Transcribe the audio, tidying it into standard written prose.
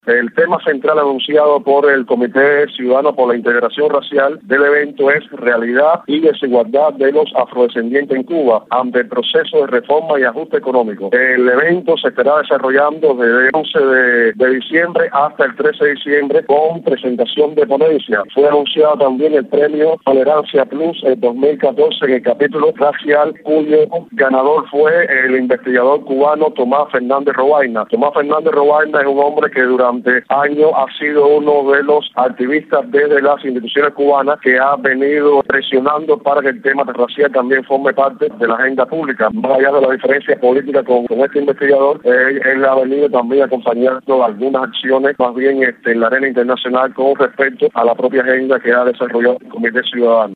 El tema central anunciado por el Comité Ciudadano por la Integración Racial del evento es realidad y desigualdad de los afrodescendientes en Cuba ante el proceso de reforma y ajuste económico. El evento se estará desarrollando desde el 11 de diciembre hasta el 13 de diciembre con presentación de ponencia. Fue anunciado también el premio Tolerancia Plus en 2014 en el capítulo racial, cuyo ganador fue el investigador cubano Tomás Fernández Robaina. Tomás Fernández Robaina es un hombre que durante años ha sido uno de los activistas desde las instituciones cubanas que ha venido presionando para que el tema racial también forme parte de la agenda pública. Más allá de la diferencia política con este investigador, él ha venido también acompañando algunas acciones más bien en la arena internacional con respecto a la propia agenda que ha desarrollado el Comité Ciudadano.